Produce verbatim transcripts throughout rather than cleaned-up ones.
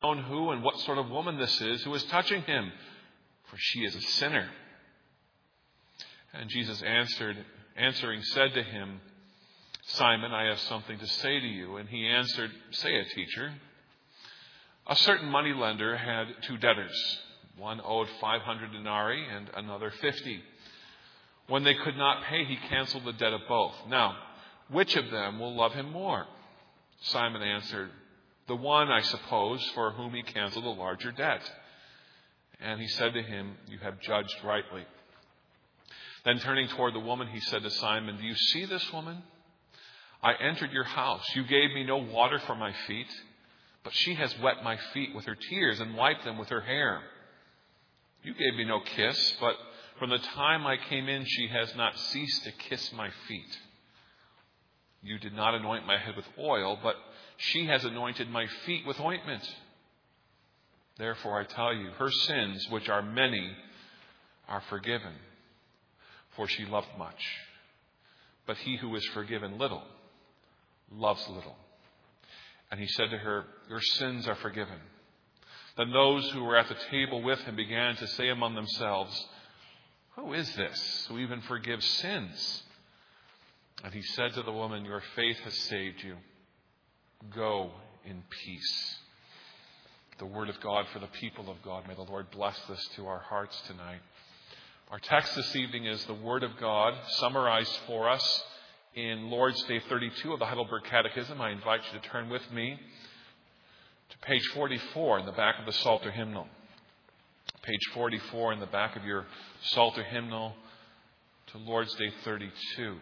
known who and what sort of woman this is who is touching him, for she is a sinner." And Jesus answered, answering said to him, "Simon, I have something to say to you." And he answered, "Say it, teacher." A certain moneylender had two debtors. One owed five hundred denarii and another fifty. When they could not pay, he canceled the debt of both. Now, which of them will love him more? Simon answered, "The one, I suppose, for whom he canceled a larger debt." And he said to him, "You have judged rightly." Then turning toward the woman, he said to Simon, "Do you see this woman? I entered your house. You gave me no water for my feet, but she has wet my feet with her tears and wiped them with her hair. You gave me no kiss, but from the time I came in, she has not ceased to kiss my feet. You did not anoint my head with oil, but she has anointed my feet with ointment. Therefore, I tell you, her sins, which are many, are forgiven, for she loved much. But he who is forgiven little loves little." And he said to her, "Your sins are forgiven." Then those who were at the table with him began to say among themselves, "Who is this who even forgives sins?" And he said to the woman, "Your faith has saved you. Go in peace." The word of God for the people of God. May the Lord bless this to our hearts tonight. Our text this evening is the Word of God summarized for us in Lord's Day thirty-two of the Heidelberg Catechism. I invite you to turn with me to page forty-four in the back of the Psalter hymnal. Page forty-four in the back of your Psalter hymnal to Lord's Day thirty-two.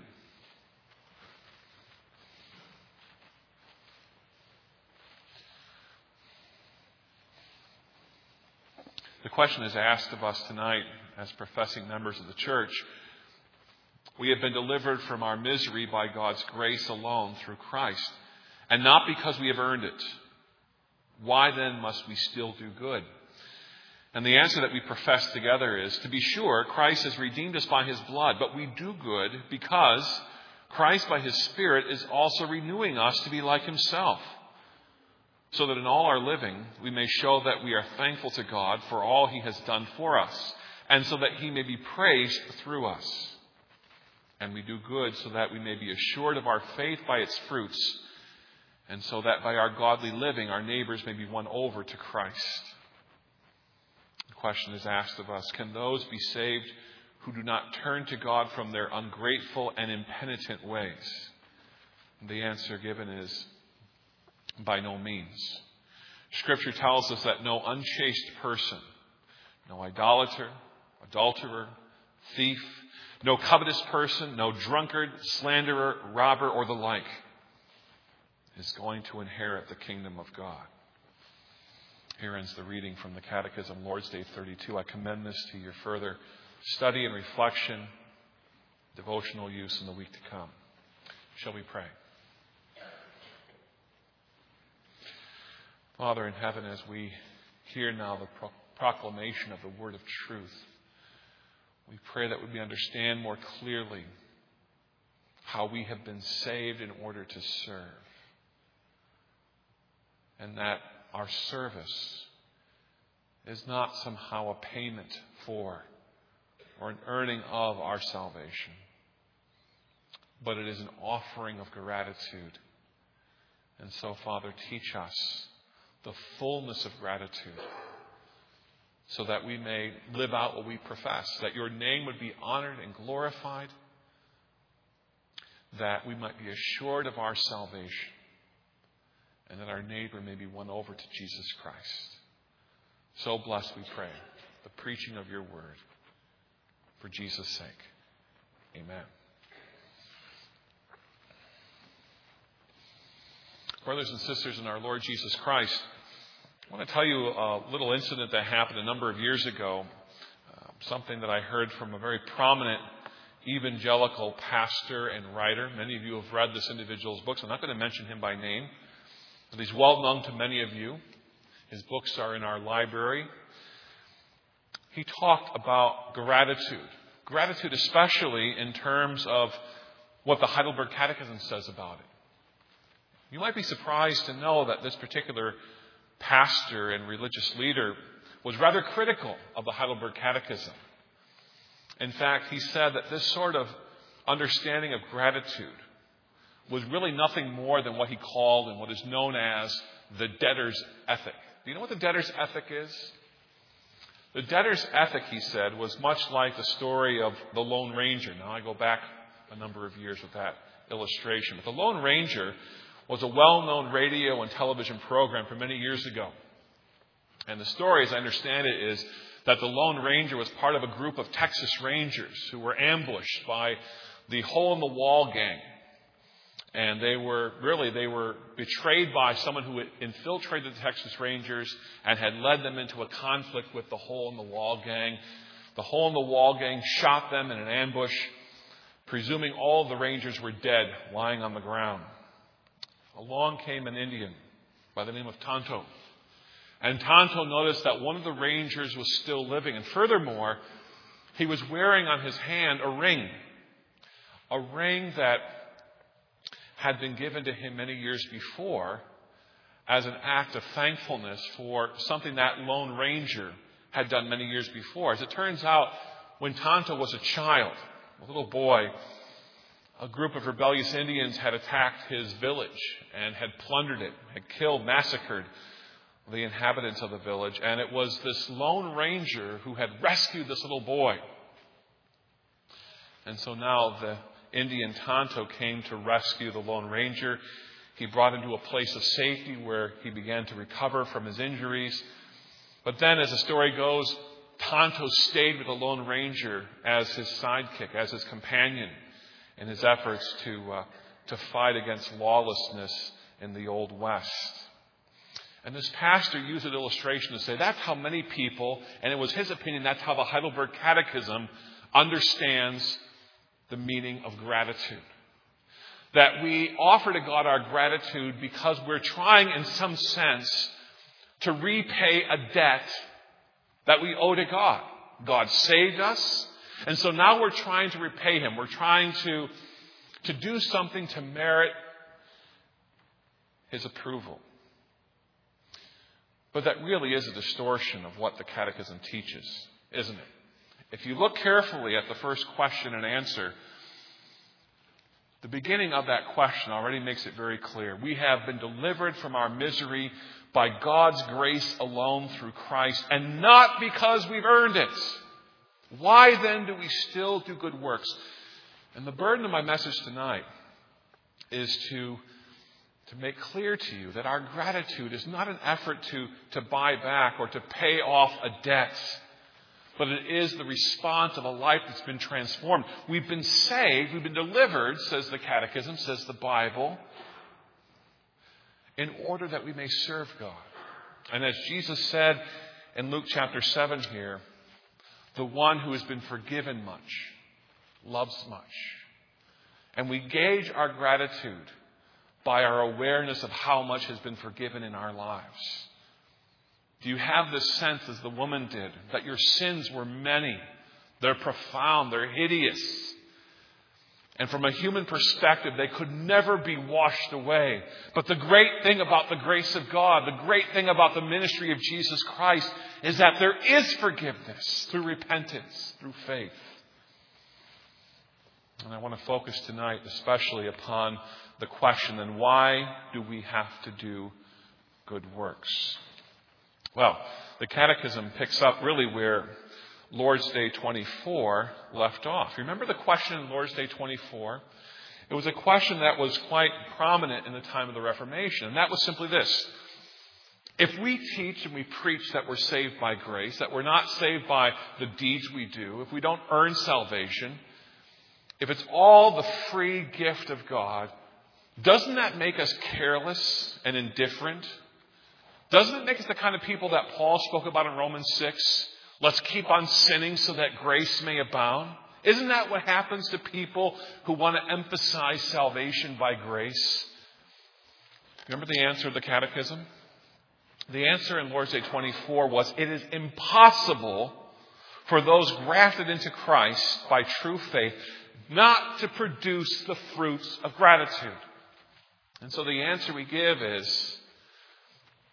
The question is asked of us tonight as professing members of the church. We have been delivered from our misery by God's grace alone through Christ, and not because we have earned it. Why then must we still do good? And the answer that we profess together is, to be sure, Christ has redeemed us by his blood, but we do good because Christ by his Spirit is also renewing us to be like himself, so that in all our living we may show that we are thankful to God for all he has done for us, and so that he may be praised through us. And we do good so that we may be assured of our faith by its fruits, and so that by our godly living our neighbors may be won over to Christ. The question is asked of us, can those be saved who do not turn to God from their ungrateful and impenitent ways? And the answer given is, by no means. Scripture tells us that no unchaste person, no idolater, adulterer, thief, no covetous person, no drunkard, slanderer, robber, or the like is going to inherit the kingdom of God. Here ends the reading from the Catechism, Lord's Day thirty-two. I commend this to your further study and reflection, devotional use in the week to come. Shall we pray? Father in heaven, as we hear now the pro- proclamation of the word of truth, we pray that we understand more clearly how we have been saved in order to serve, and that our service is not somehow a payment for or an earning of our salvation, but it is an offering of gratitude. And so, Father, teach us the fullness of gratitude, so that we may live out what we profess, that your name would be honored and glorified, that we might be assured of our salvation, and that our neighbor may be won over to Jesus Christ. So bless, we pray, the preaching of your word, for Jesus' sake. Amen. Brothers and sisters in our Lord Jesus Christ, I want to tell you a little incident that happened a number of years ago, uh, something that I heard from a very prominent evangelical pastor and writer. Many of you have read this individual's books. I'm not going to mention him by name, but he's well known to many of you. His books are in our library. He talked about gratitude. Gratitude especially in terms of what the Heidelberg Catechism says about it. You might be surprised to know that this particular pastor and religious leader, was rather critical of the Heidelberg Catechism. In fact, he said that this sort of understanding of gratitude was really nothing more than what he called and what is known as the debtor's ethic. Do you know what the debtor's ethic is? The debtor's ethic, he said, was much like the story of the Lone Ranger. Now, I go back a number of years with that illustration. But the Lone Ranger was a well-known radio and television program from many years ago. And the story, as I understand it, is that the Lone Ranger was part of a group of Texas Rangers who were ambushed by the Hole-in-the-Wall gang. And they were, really, they were betrayed by someone who had infiltrated the Texas Rangers and had led them into a conflict with the Hole-in-the-Wall gang. The Hole-in-the-Wall gang shot them in an ambush, presuming all of the Rangers were dead, lying on the ground. Along came an Indian by the name of Tonto. And Tonto noticed that one of the Rangers was still living. And furthermore, he was wearing on his hand a ring. A ring that had been given to him many years before as an act of thankfulness for something that Lone Ranger had done many years before. As it turns out, when Tonto was a child, a little boy, a group of rebellious Indians had attacked his village and had plundered it, had killed, massacred the inhabitants of the village. And it was this Lone Ranger who had rescued this little boy. And so now the Indian Tonto came to rescue the Lone Ranger. He brought him to a place of safety where he began to recover from his injuries. But then, as the story goes, Tonto stayed with the Lone Ranger as his sidekick, as his companion in his efforts to uh, to fight against lawlessness in the Old West. And this pastor used an illustration to say that's how many people, and it was his opinion, that's how the Heidelberg Catechism understands the meaning of gratitude. That we offer to God our gratitude because we're trying in some sense to repay a debt that we owe to God. God saved us, and so now we're trying to repay Him. We're trying to, to do something to merit His approval. But that really is a distortion of what the Catechism teaches, isn't it? If you look carefully at the first question and answer, the beginning of that question already makes it very clear. We have been delivered from our misery by God's grace alone through Christ, and not because we've earned it. Why then do we still do good works? And the burden of my message tonight is to, to make clear to you that our gratitude is not an effort to, to buy back or to pay off a debt, but it is the response of a life that's been transformed. We've been saved, we've been delivered, says the Catechism, says the Bible, in order that we may serve God. And as Jesus said in Luke chapter seven here, the one who has been forgiven much loves much. And we gauge our gratitude by our awareness of how much has been forgiven in our lives. Do you have this sense, as the woman did, that your sins were many? They're profound. They're hideous. And from a human perspective, they could never be washed away. But the great thing about the grace of God, the great thing about the ministry of Jesus Christ, is that there is forgiveness through repentance, through faith. And I want to focus tonight especially upon the question, then why do we have to do good works? Well, the Catechism picks up really where Lord's Day twenty-four left off. Remember the question in Lord's Day twenty-four? It was a question that was quite prominent in the time of the Reformation, and that was simply this. If we teach and we preach that we're saved by grace, that we're not saved by the deeds we do, if we don't earn salvation, if it's all the free gift of God, doesn't that make us careless and indifferent? Doesn't it make us the kind of people that Paul spoke about in Romans six? Let's keep on sinning so that grace may abound. Isn't that what happens to people who want to emphasize salvation by grace? Remember the answer of the Catechism? The answer in Lord's Day twenty-four was, it is impossible for those grafted into Christ by true faith not to produce the fruits of gratitude. And so the answer we give is,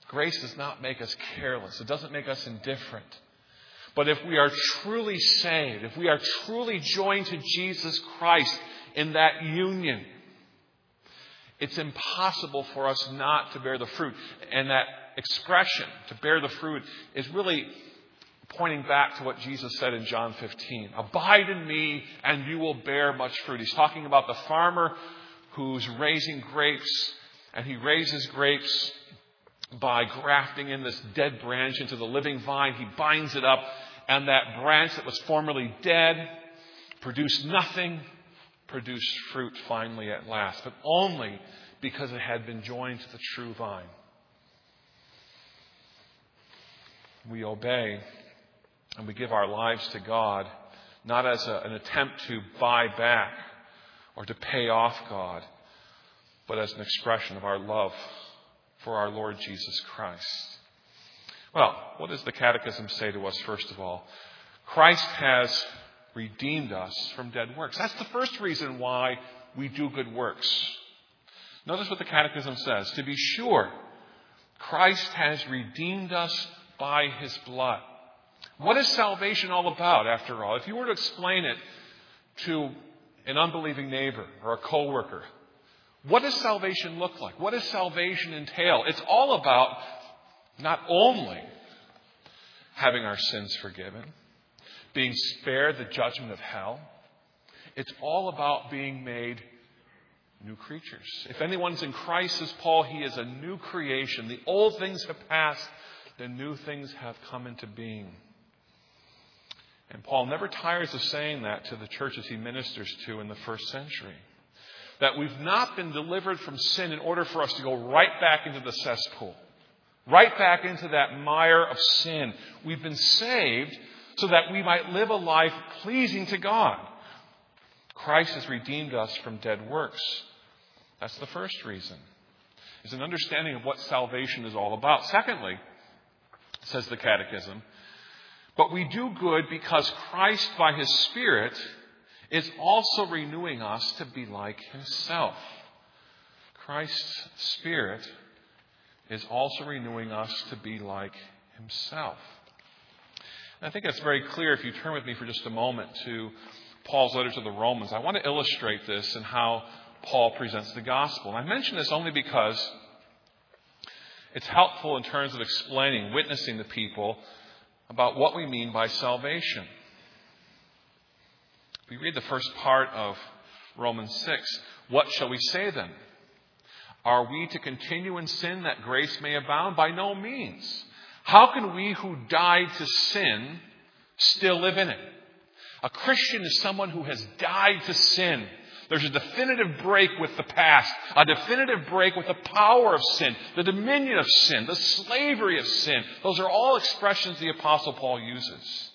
Grace does not make us careless. It doesn't make us indifferent. But if we are truly saved, if we are truly joined to Jesus Christ in that union, it's impossible for us not to bear the fruit. And that expression, to bear the fruit, is really pointing back to what Jesus said in John fifteen. Abide in me and you will bear much fruit. He's talking about the farmer who's raising grapes, and he raises grapes by grafting in this dead branch into the living vine. He binds it up, and that branch that was formerly dead produced nothing, produced fruit finally at last, but only because it had been joined to the true vine. We obey and we give our lives to God, not as a, an attempt to buy back or to pay off God, but as an expression of our love for our Lord Jesus Christ. Well, what does the Catechism say to us, first of all? Christ has redeemed us from dead works. That's the first reason why we do good works. Notice what the Catechism says. To be sure, Christ has redeemed us by his blood. What is salvation all about, after all? If you were to explain it to an unbelieving neighbor or a coworker, what does salvation look like? What does salvation entail? It's all about not only having our sins forgiven, being spared the judgment of hell. It's all about being made new creatures. If anyone's in Christ, says Paul, he is a new creation. The old things have passed, the new things have come into being. And Paul never tires of saying that to the churches he ministers to in the first century. That we've not been delivered from sin in order for us to go right back into the cesspool. Right back into that mire of sin. We've been saved so that we might live a life pleasing to God. Christ has redeemed us from dead works. That's the first reason. It's an understanding of what salvation is all about. Secondly, says the Catechism, but we do good because Christ, by his Spirit, is also renewing us to be like himself. Christ's Spirit is also renewing us to be like himself. And I think that's very clear if you turn with me for just a moment to Paul's letter to the Romans. I want to illustrate this and how Paul presents the gospel. And I mention this only because it's helpful in terms of explaining, witnessing to people about what we mean by salvation. We read the first part of Romans six. What shall we say then? Are we to continue in sin that grace may abound? By no means. How can we who died to sin still live in it? A Christian is someone who has died to sin. There's a definitive break with the past, a definitive break with the power of sin, the dominion of sin, the slavery of sin. Those are all expressions the Apostle Paul uses.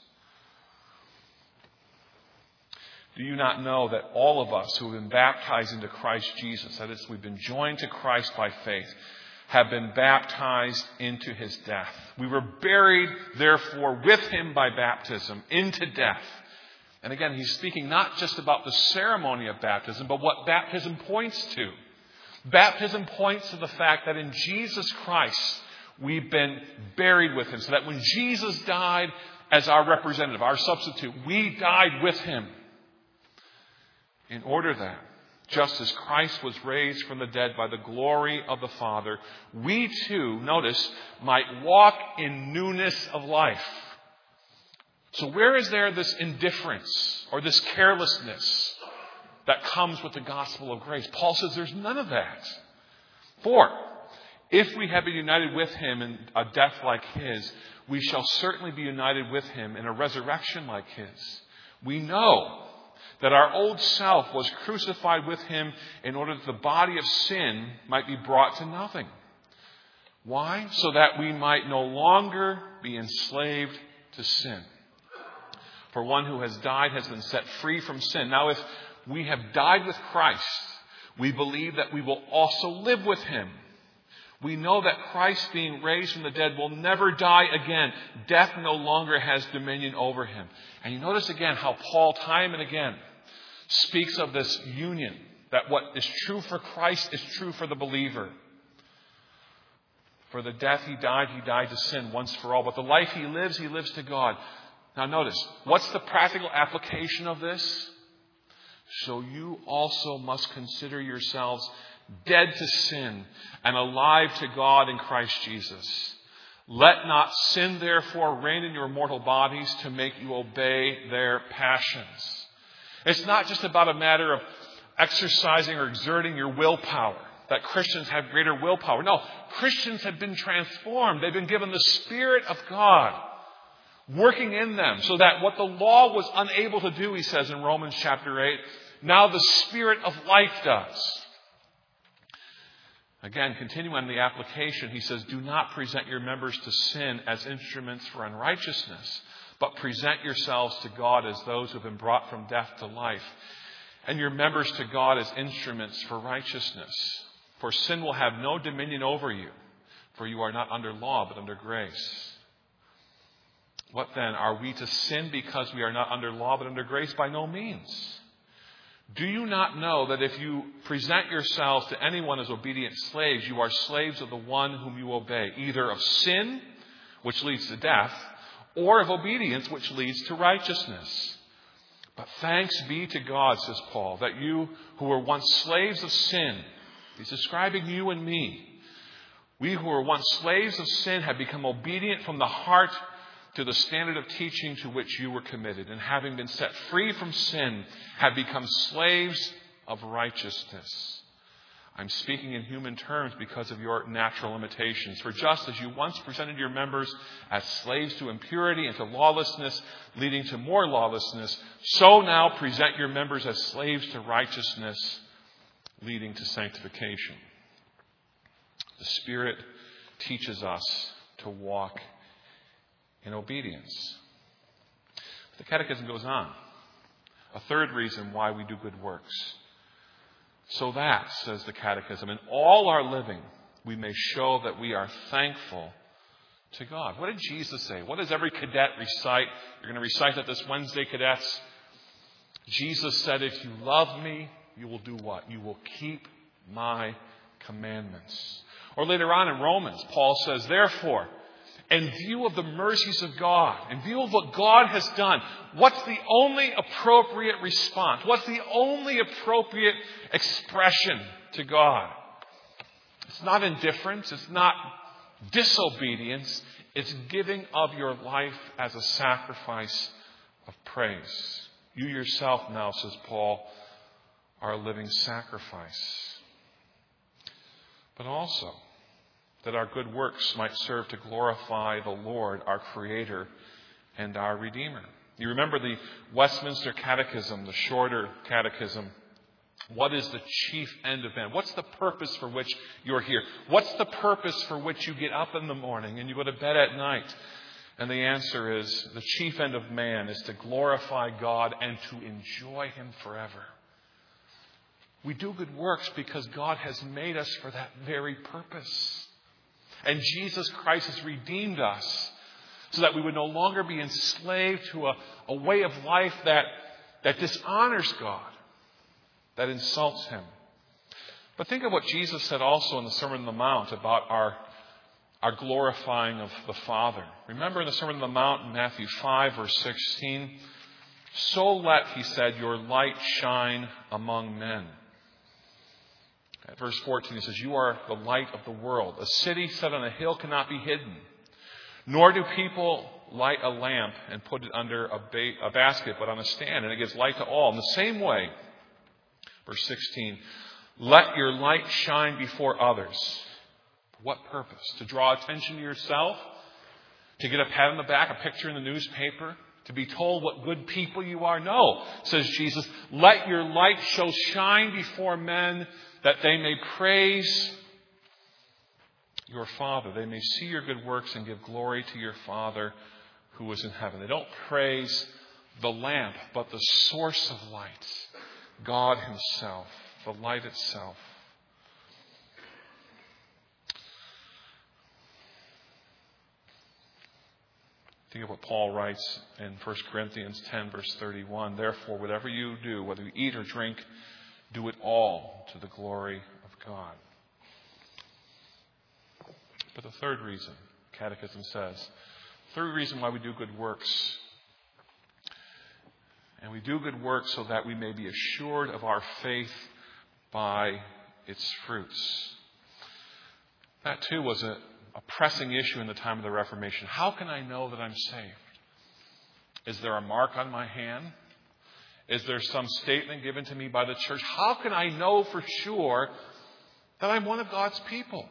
Do you not know that all of us who have been baptized into Christ Jesus, that is, we've been joined to Christ by faith, have been baptized into his death? We were buried, therefore, with him by baptism into death. And again, he's speaking not just about the ceremony of baptism, but what baptism points to. Baptism points to the fact that in Jesus Christ, we've been buried with him. So that when Jesus died as our representative, our substitute, we died with him. In order that, just as Christ was raised from the dead by the glory of the Father, we too, notice, might walk in newness of life. So where is there this indifference or this carelessness that comes with the gospel of grace? Paul says there's none of that. For if we have been united with him in a death like his, we shall certainly be united with him in a resurrection like his. We know that our old self was crucified with him in order that the body of sin might be brought to nothing. Why? So that we might no longer be enslaved to sin. For one who has died has been set free from sin. Now, if we have died with Christ, we believe that we will also live with him. We know that Christ, being raised from the dead, will never die again. Death no longer has dominion over him. And you notice again how Paul, time and again, speaks of this union, that what is true for Christ is true for the believer. For the death he died, he died to sin once for all. But the life he lives, he lives to God. Now notice, what's the practical application of this? So you also must consider yourselves dead to sin and alive to God in Christ Jesus. Let not sin therefore reign in your mortal bodies to make you obey their passions. It's not just about a matter of exercising or exerting your willpower, that Christians have greater willpower. No, Christians have been transformed. They've been given the Spirit of God working in them so that what the law was unable to do, he says in Romans chapter eight, now the Spirit of life does. Again, continuing on the application, he says, do not present your members to sin as instruments for unrighteousness, but present yourselves to God as those who have been brought from death to life, and your members to God as instruments for righteousness. For sin will have no dominion over you, for you are not under law, but under grace. What then? Are we to sin because we are not under law, but under grace? By no means. Do you not know that if you present yourselves to anyone as obedient slaves, you are slaves of the one whom you obey, either of sin, which leads to death, or of obedience, which leads to righteousness? But thanks be to God, says Paul, that you who were once slaves of sin, he's describing you and me, we who were once slaves of sin have become obedient from the heart to the standard of teaching to which you were committed, and having been set free from sin, have become slaves of righteousness. I'm speaking in human terms because of your natural limitations. For just as you once presented your members as slaves to impurity and to lawlessness, leading to more lawlessness, so now present your members as slaves to righteousness, leading to sanctification. The Spirit teaches us to walk in obedience. The Catechism goes on. A third reason why we do good works. So that, says the Catechism, in all our living, we may show that we are thankful to God. What did Jesus say? What does every cadet recite? You're going to recite that this Wednesday, cadets. Jesus said, if you love me, you will do what? You will keep my commandments. Or later on in Romans, Paul says, therefore, in view of the mercies of God, in view of what God has done, what's the only appropriate response? What's the only appropriate expression to God? It's not indifference. It's not disobedience. It's giving of your life as a sacrifice of praise. You yourself now, says Paul, are a living sacrifice. But also, that our good works might serve to glorify the Lord, our Creator and our Redeemer. You remember the Westminster Catechism, the shorter catechism. What is the chief end of man? What's the purpose for which you're here? What's the purpose for which you get up in the morning and you go to bed at night? And the answer is, the chief end of man is to glorify God and to enjoy Him forever. We do good works because God has made us for that very purpose. And Jesus Christ has redeemed us so that we would no longer be enslaved to a, a way of life that, that dishonors God, that insults Him. But think of what Jesus said also in the Sermon on the Mount about our, our glorifying of the Father. Remember in the Sermon on the Mount in Matthew five, verse sixteen, so let, he said, your light shine among men. At verse fourteen, he says, you are the light of the world. A city set on a hill cannot be hidden. Nor do people light a lamp and put it under a, ba- a basket, but on a stand, and it gives light to all. In the same way, verse sixteen, let your light shine before others. For what purpose? To draw attention to yourself? To get a pat on the back, a picture in the newspaper? To be told what good people you are? No, says Jesus, let your light so shine before men that they may praise your Father. They may see your good works and give glory to your Father who is in heaven. They don't praise the lamp, but the source of light, God Himself, the light itself. Think of what Paul writes in First Corinthians ten, verse thirty-one. Therefore, whatever you do, whether you eat or drink, do it all to the glory of God. But the third reason, Catechism says, third reason why we do good works. And we do good works so that we may be assured of our faith by its fruits. That too was a, a pressing issue in the time of the Reformation. How can I know that I'm saved? Is there a mark on my hand? Is there some statement given to me by the church? How can I know for sure that I'm one of God's people?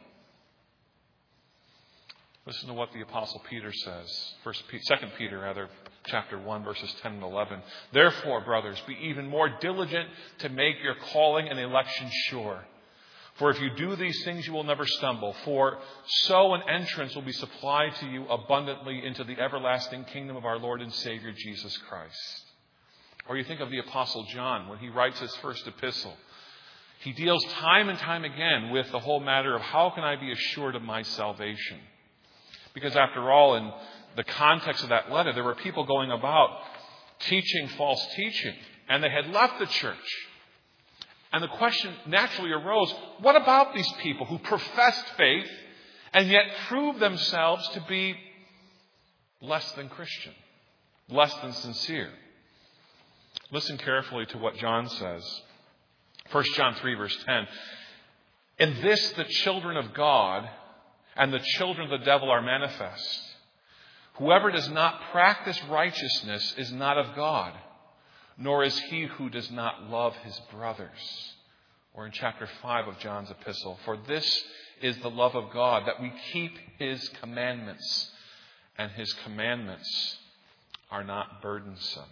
Listen to what the Apostle Peter says. First, Second Peter, rather, chapter one, verses ten and eleven. Therefore, brothers, be even more diligent to make your calling and election sure. For if you do these things, you will never stumble. For so an entrance will be supplied to you abundantly into the everlasting kingdom of our Lord and Savior, Jesus Christ. Or you think of the Apostle John when he writes his first epistle. He deals time and time again with the whole matter of how can I be assured of my salvation? Because after all, in the context of that letter, there were people going about teaching false teaching, and they had left the church. And the question naturally arose, what about these people who professed faith and yet proved themselves to be less than Christian, less than sincere? Listen carefully to what John says. First John three, verse ten. In this the children of God and the children of the devil are manifest. Whoever does not practice righteousness is not of God, nor is he who does not love his brothers. Or in chapter five of John's epistle, for this is the love of God, that we keep his commandments, and his commandments are not burdensome.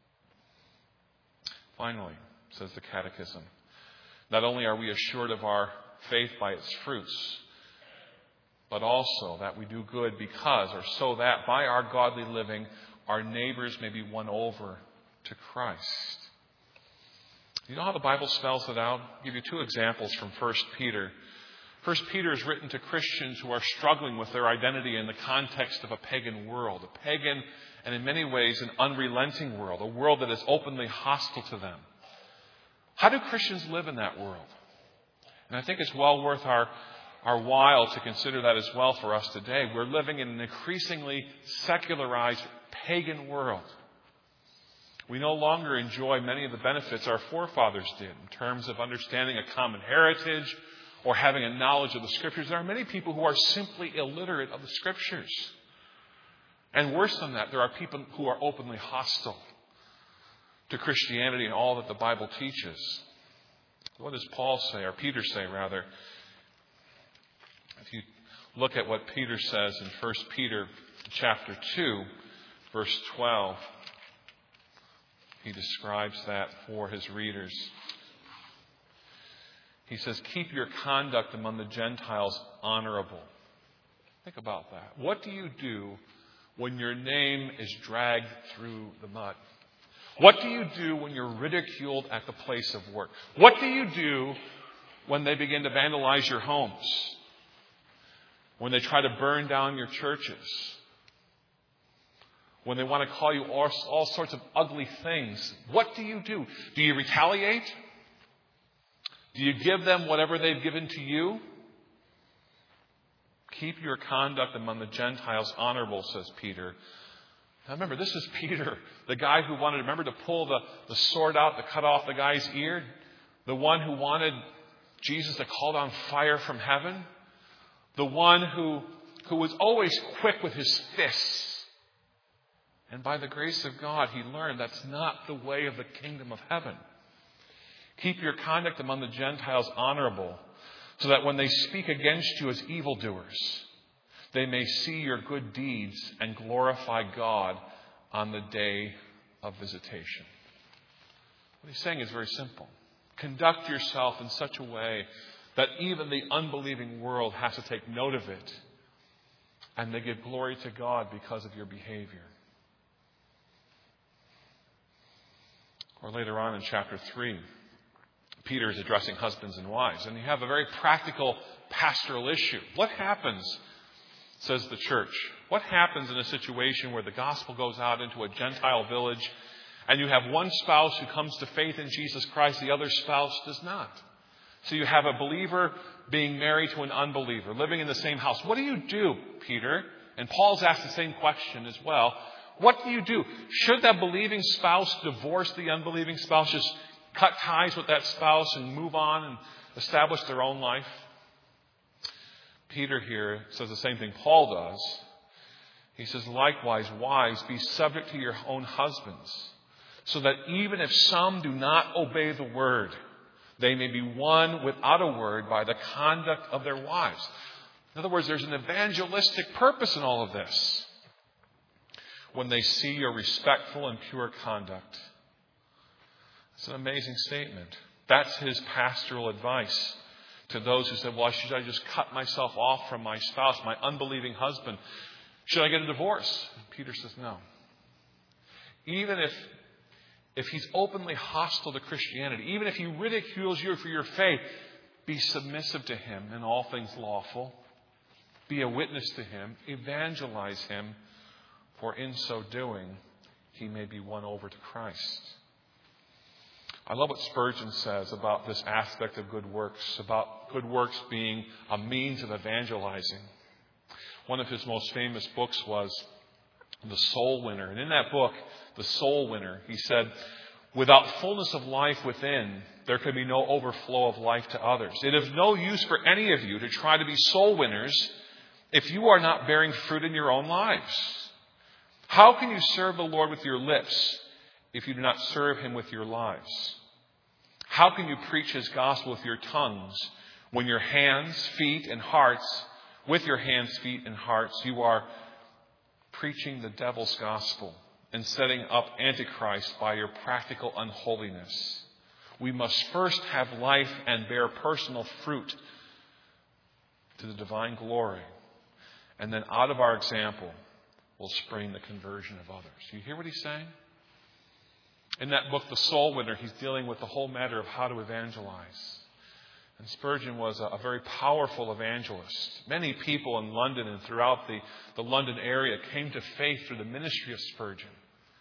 Finally, says the Catechism, not only are we assured of our faith by its fruits, but also that we do good because, or so that by our godly living, our neighbors may be won over to Christ. You know how the Bible spells it out? I'll give you two examples from First Peter. First Peter is written to Christians who are struggling with their identity in the context of a pagan world, a pagan and in many ways an unrelenting world, a world that is openly hostile to them. How do Christians live in that world? And I think it's well worth our, our while to consider that as well for us today. We're living in an increasingly secularized pagan world. We no longer enjoy many of the benefits our forefathers did in terms of understanding a common heritage or having a knowledge of the Scriptures. There are many people who are simply illiterate of the Scriptures. And worse than that, there are people who are openly hostile to Christianity and all that the Bible teaches. What does Paul say, or Peter say rather? If you look at what Peter says in First Peter chapter two, verse twelve, he describes that for his readers. He says, keep your conduct among the Gentiles honorable. Think about that. What do you do when your name is dragged through the mud? What do you do when you're ridiculed at the place of work? What do you do when they begin to vandalize your homes? When they try to burn down your churches? When they want to call you all, all sorts of ugly things? What do you do? Do you retaliate? Do you give them whatever they've given to you? Keep your conduct among the Gentiles honorable, says Peter. Now remember, this is Peter, the guy who wanted, remember, to pull the, the sword out to cut off the guy's ear? The one who wanted Jesus to call down fire from heaven? The one who, who was always quick with his fists. And by the grace of God, he learned that's not the way of the kingdom of heaven. Keep your conduct among the Gentiles honorable, so that when they speak against you as evildoers, they may see your good deeds and glorify God on the day of visitation. What he's saying is very simple. Conduct yourself in such a way that even the unbelieving world has to take note of it, and they give glory to God because of your behavior. Or later on in chapter three, Peter is addressing husbands and wives, and you have a very practical pastoral issue. What happens, says the church, what happens in a situation where the gospel goes out into a Gentile village and you have one spouse who comes to faith in Jesus Christ, the other spouse does not? So you have a believer being married to an unbeliever, living in the same house. What do you do, Peter? And Paul's asked the same question as well. What do you do? Should that believing spouse divorce the unbelieving spouse, just cut ties with that spouse and move on and establish their own life? Peter here says the same thing Paul does. He says, likewise, wives, be subject to your own husbands, so that even if some do not obey the word, they may be won without a word by the conduct of their wives. In other words, there's an evangelistic purpose in all of this. When they see your respectful and pure conduct. It's an amazing statement. That's his pastoral advice to those who said, well, should I just cut myself off from my spouse, my unbelieving husband? Should I get a divorce? And Peter says, no. Even if, if he's openly hostile to Christianity, even if he ridicules you for your faith, be submissive to him in all things lawful. Be a witness to him. Evangelize him. For in so doing, he may be won over to Christ. I love what Spurgeon says about this aspect of good works, about good works being a means of evangelizing. One of his most famous books was The Soul Winner. And in that book, The Soul Winner, he said, without fullness of life within, there can be no overflow of life to others. It is no use for any of you to try to be soul winners if you are not bearing fruit in your own lives. How can you serve the Lord with your lips if you do not serve him with your lives? How can you preach his gospel with your tongues when your hands, feet, and hearts, with your hands, feet, and hearts, you are preaching the devil's gospel and setting up Antichrist by your practical unholiness? We must first have life and bear personal fruit to the divine glory. And then out of our example will spring the conversion of others. You hear what he's saying? In that book, The Soul Winner, he's dealing with the whole matter of how to evangelize. And Spurgeon was a, a very powerful evangelist. Many people in London and throughout the, the London area came to faith through the ministry of Spurgeon.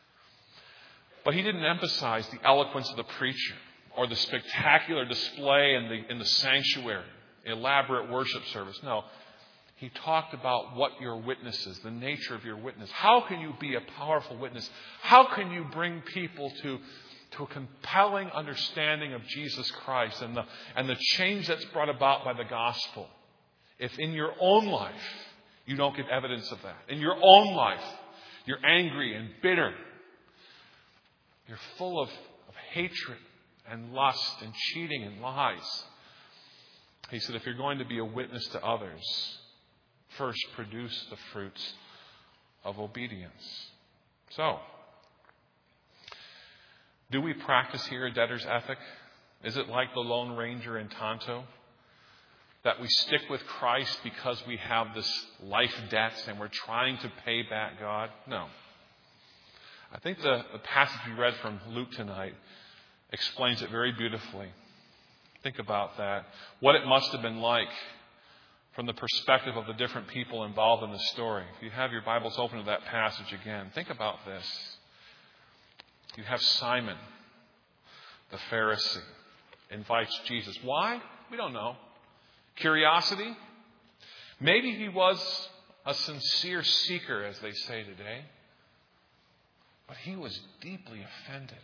But he didn't emphasize the eloquence of the preacher or the spectacular display in the, in the sanctuary, elaborate worship service. No. He talked about what your witness is, the nature of your witness. How can you be a powerful witness? How can you bring people to, to a compelling understanding of Jesus Christ and the, and the change that's brought about by the gospel if in your own life you don't give evidence of that? In your own life, you're angry and bitter. You're full of, of hatred and lust and cheating and lies. He said, if you're going to be a witness to others, first produce the fruits of obedience. So, do we practice here a debtor's ethic? Is it like the Lone Ranger in Tonto? That we stick with Christ because we have this life debt and we're trying to pay back God? No. I think the, the passage we read from Luke tonight explains it very beautifully. Think about that. What it must have been like from the perspective of the different people involved in the story. If you have your Bibles open to that passage again, think about this. You have Simon, the Pharisee, invites Jesus. Why? We don't know. Curiosity? Maybe he was a sincere seeker, as they say today. But he was deeply offended.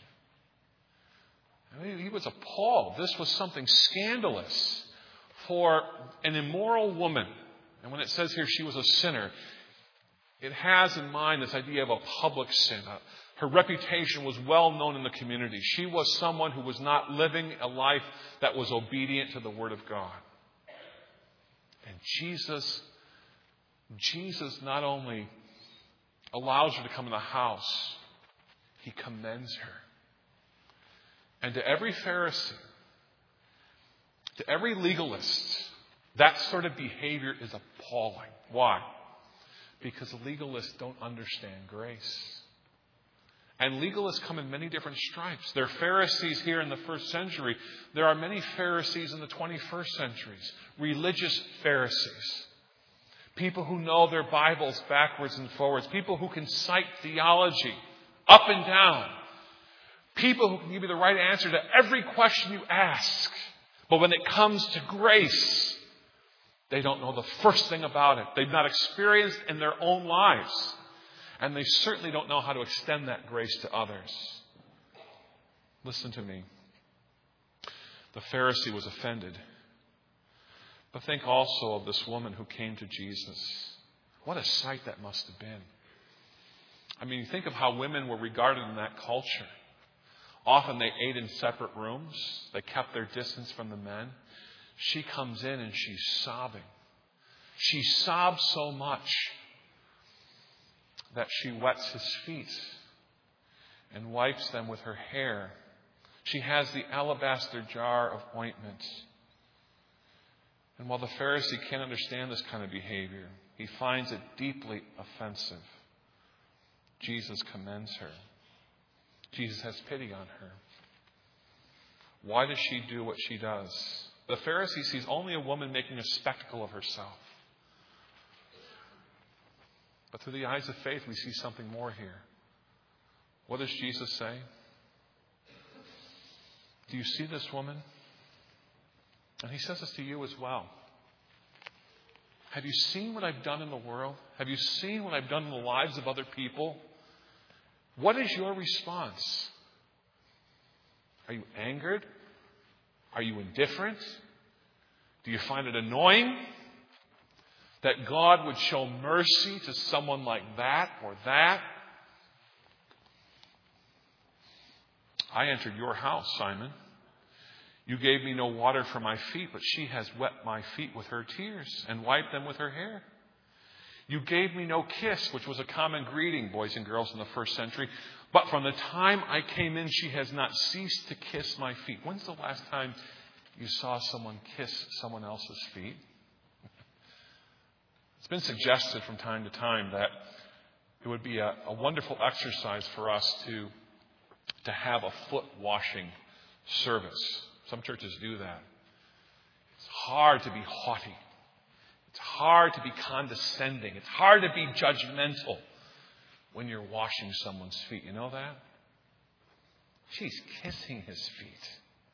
I mean, he was appalled. This was something scandalous for an immoral woman. And when it says here she was a sinner, it has in mind this idea of a public sin. Her reputation was well known in the community. She was someone who was not living a life that was obedient to the Word of God. And Jesus, Jesus not only allows her to come in the house, he commends her. And to every Pharisee, to every legalist, that sort of behavior is appalling. Why? Because legalists don't understand grace. And legalists come in many different stripes. There are Pharisees here in the first century. There are many Pharisees in the twenty-first centuries. Religious Pharisees. People who know their Bibles backwards and forwards. People who can cite theology up and down. People who can give you the right answer to every question you ask. But when it comes to grace, They don't know the first thing about it. They've not experienced in their own lives. And they certainly don't know how to extend that grace to others. Listen to me. The Pharisee was offended. But think also of this woman who came to Jesus. What a sight that must have been. I mean, think of how women were regarded in that culture. Often they ate in separate rooms. They kept their distance from the men. She comes in and she's sobbing. She sobs so much that she wets his feet and wipes them with her hair. She has the alabaster jar of ointment. And while the Pharisee can't understand this kind of behavior, he finds it deeply offensive. Jesus commends her. Jesus has pity on her. Why does she do what she does? The Pharisee sees only a woman making a spectacle of herself. But through the eyes of faith, we see something more here. What does Jesus say? Do you see this woman? And he says this to you as well. Have you seen what I've done in the world? Have you seen what I've done in the lives of other people? What is your response? Are you angered? Are you indifferent? Do you find it annoying that God would show mercy to someone like that or that? I entered your house, Simon. You gave me no water for my feet, but she has wet my feet with her tears and wiped them with her hair. You gave me no kiss, which was a common greeting, boys and girls, in the first century. But from the time I came in, she has not ceased to kiss my feet. When's the last time you saw someone kiss someone else's feet? It's been suggested from time to time that it would be a, a wonderful exercise for us to, to have a foot washing service. Some churches do that. It's hard to be haughty. It's hard to be condescending. It's hard to be judgmental when you're washing someone's feet. You know that? She's kissing his feet.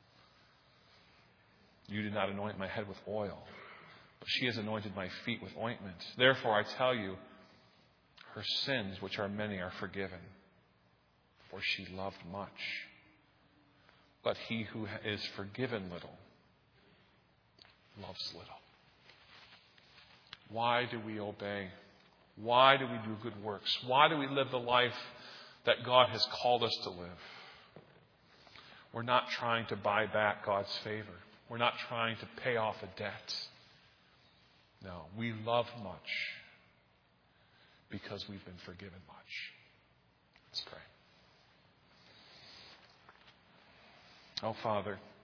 You did not anoint my head with oil, but she has anointed my feet with ointment. Therefore, I tell you, her sins, which are many, are forgiven, for she loved much. But he who is forgiven little loves little. Why do we obey? Why do we do good works? Why do we live the life that God has called us to live? We're not trying to buy back God's favor. We're not trying to pay off a debt. No, we love much because we've been forgiven much. Let's pray. Oh, Father,